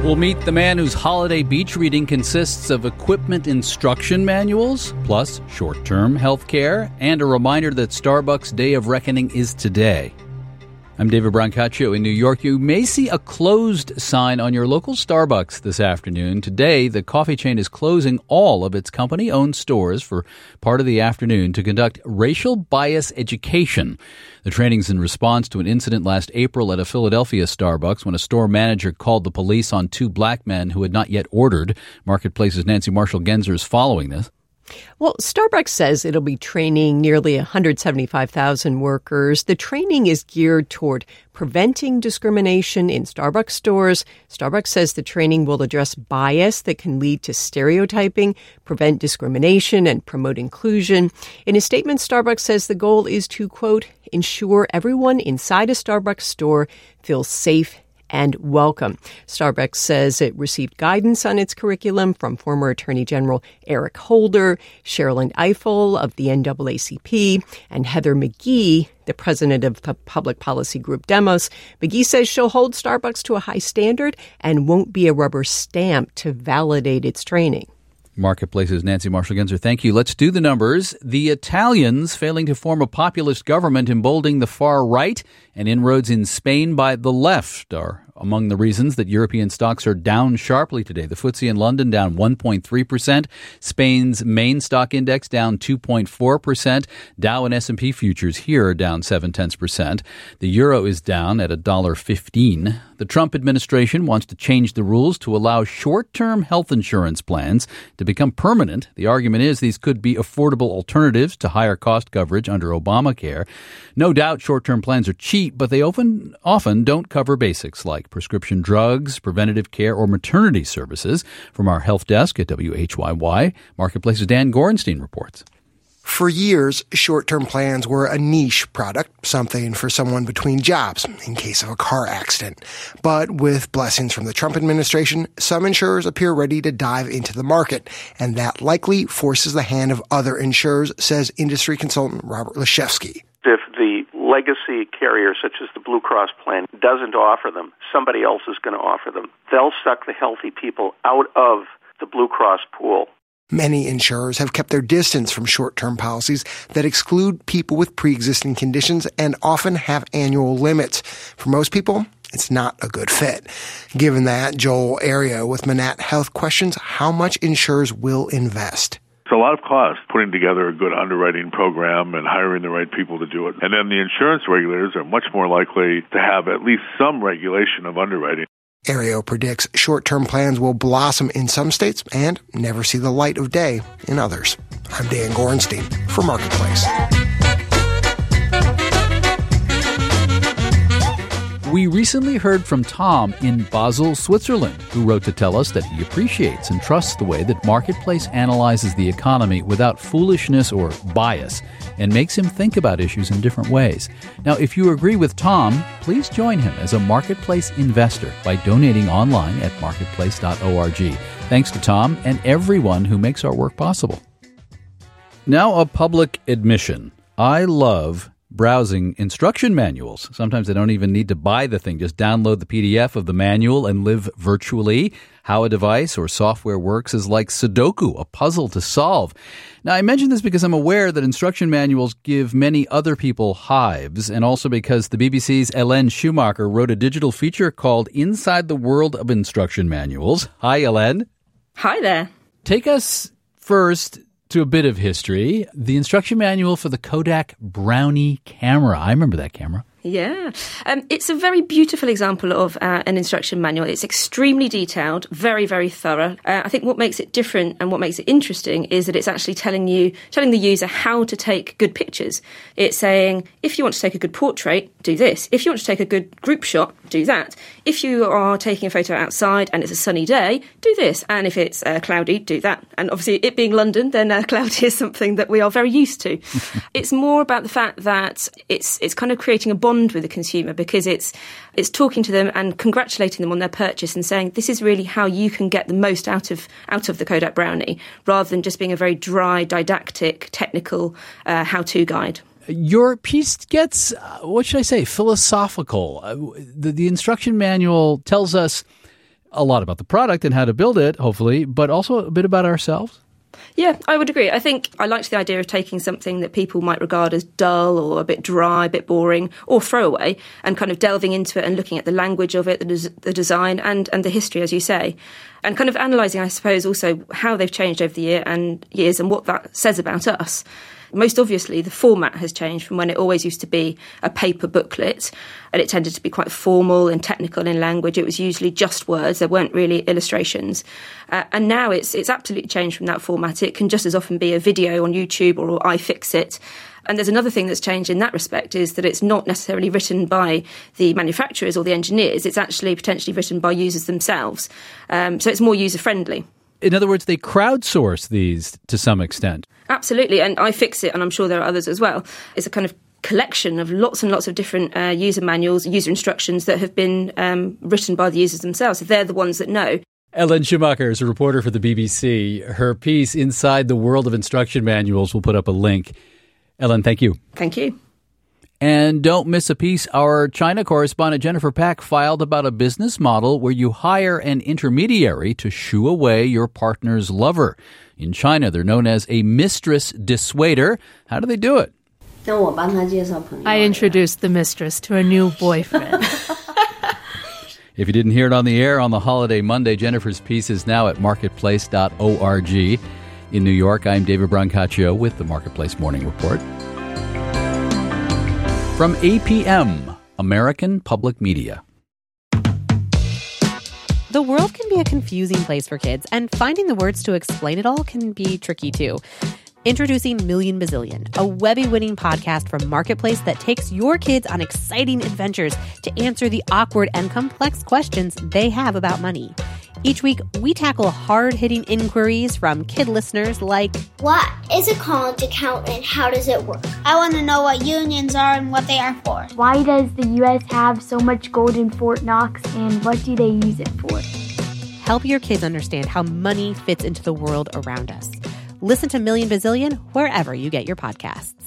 We'll meet the man whose holiday beach reading consists of equipment instruction manuals, plus short-term health care, and a reminder that Starbucks' Day of Reckoning is today. I'm David Brancaccio in New York. You may see a closed sign on your local Starbucks this afternoon. Today, the coffee chain is closing all of its company-owned stores for part of the afternoon to conduct racial bias education. The training's in response to an incident last April at a Philadelphia Starbucks when a store manager called the police on two black men who had not yet ordered. Marketplace's Nancy Marshall-Genzer is following this. Well, Starbucks says it'll be training nearly 175,000 workers. The training is geared toward preventing discrimination in Starbucks stores. Starbucks says the training will address bias that can lead to stereotyping, prevent discrimination, and promote inclusion. In a statement, Starbucks says the goal is to, quote, ensure everyone inside a Starbucks store feels safe and welcome. Starbucks says it received guidance on its curriculum from former Attorney General Eric Holder, Sherilyn Ifill of the NAACP, and Heather McGhee, the president of the public policy group Demos. McGhee says she'll hold Starbucks to a high standard and won't be a rubber stamp to validate its training. Marketplace's Nancy Marshall-Genzer, thank you. Let's do the numbers. The Italians failing to form a populist government emboldening the far right and inroads in Spain by the left are among the reasons that European stocks are down sharply today. The FTSE in London down 1.3%. Spain's main stock index down 2.4%. Dow and S&P futures here are down 0.7%. The euro is down at $1.15. The Trump administration wants to change the rules to allow short-term health insurance plans to become permanent. The argument is these could be affordable alternatives to higher cost coverage under Obamacare. No doubt short-term plans are cheap, but they often don't cover basics like prescription drugs, preventative care, or maternity services. From our health desk at WHYY, Marketplace's Dan Gorenstein reports. For years, short-term plans were a niche product, something for someone between jobs in case of a car accident. But with blessings from the Trump administration, some insurers appear ready to dive into the market, and that likely forces the hand of other insurers, says industry consultant Robert Leshevsky. If the legacy carrier, such as the Blue Cross plan, doesn't offer them, somebody else is going to offer them. They'll suck the healthy people out of the Blue Cross pool. Many insurers have kept their distance from short-term policies that exclude people with pre-existing conditions and often have annual limits. For most people, it's not a good fit. Given that, Joel Ario with Manat Health questions how much insurers will invest. It's a lot of cost putting together a good underwriting program and hiring the right people to do it. And then the insurance regulators are much more likely to have at least some regulation of underwriting. Ario predicts short-term plans will blossom in some states and never see the light of day in others. I'm Dan Gorenstein for Marketplace. We recently heard from Tom in Basel, Switzerland, who wrote to tell us that he appreciates and trusts the way that Marketplace analyzes the economy without foolishness or bias and makes him think about issues in different ways. Now, if you agree with Tom, please join him as a Marketplace investor by donating online at marketplace.org. Thanks to Tom and everyone who makes our work possible. Now, a public admission. I love browsing instruction manuals. Sometimes I don't even need to buy the thing. Just download the PDF of the manual and live virtually. How a device or software works is like Sudoku, a puzzle to solve. Now, I mention this because I'm aware that instruction manuals give many other people hives, and also because the BBC's Ellen Schumacher wrote a digital feature called Inside the World of Instruction Manuals. Hi, Ellen. Hi there. Take us first to a bit of history. The instruction manual for the Kodak Brownie camera. I remember that camera. Yeah. It's a very beautiful example of an instruction manual. It's extremely detailed, very, very thorough. I think what makes it different and what makes it interesting is that it's actually telling the user how to take good pictures. It's saying, if you want to take a good portrait, do this. If you want to take a good group shot, do that. If you are taking a photo outside and it's a sunny day, do this. And if it's cloudy, do that. And obviously, it being London, then cloudy is something that we are very used to. It's more about the fact that it's kind of creating a bond with the consumer, because it's talking to them and congratulating them on their purchase and saying this is really how you can get the most out of the Kodak Brownie, rather than just being a very dry, didactic, technical how-to guide. Your piece gets, what should I say, philosophical. The instruction manual tells us a lot about the product and how to build it, hopefully, but also a bit about ourselves. Yeah, I would agree. I think I liked the idea of taking something that people might regard as dull or a bit dry, a bit boring, or throwaway, and kind of delving into it and looking at the language of it, the design and the history, as you say, and kind of analysing, I suppose, also how they've changed over the years and what that says about us. Most obviously, the format has changed from when it always used to be a paper booklet, and it tended to be quite formal and technical in language. It was usually just words. There weren't really illustrations. And now it's absolutely changed from that format. It can just as often be a video on YouTube or iFixit. And there's another thing that's changed in that respect is that it's not necessarily written by the manufacturers or the engineers. It's actually potentially written by users themselves. So it's more user-friendly. In other words, they crowdsource these to some extent. Absolutely, and iFixit, and I'm sure there are others as well, is a kind of collection of lots and lots of different user manuals, user instructions that have been written by the users themselves. So they're the ones that know. Ellen Schumacher is a reporter for the BBC. Her piece, Inside the World of Instruction Manuals, will put up a link. Ellen, thank you. Thank you. And don't miss a piece our China correspondent Jennifer Pack filed about a business model where you hire an intermediary to shoo away your partner's lover. In China, they're known as a mistress dissuader. How do they do it? I introduced the mistress to a new boyfriend. If you didn't hear it on the air on the holiday Monday, Jennifer's piece is now at marketplace.org. In New York, I'm David Brancaccio with the Marketplace Morning Report. From APM, American Public Media. The world can be a confusing place for kids, and finding the words to explain it all can be tricky too. Introducing Million Bazillion, a Webby-winning podcast from Marketplace that takes your kids on exciting adventures to answer the awkward and complex questions they have about money. Each week, we tackle hard-hitting inquiries from kid listeners like, what is a college account and how does it work? I want to know what unions are and what they are for. Why does the U.S. have so much gold in Fort Knox and what do they use it for? Help your kids understand how money fits into the world around us. Listen to Million Bazillion wherever you get your podcasts.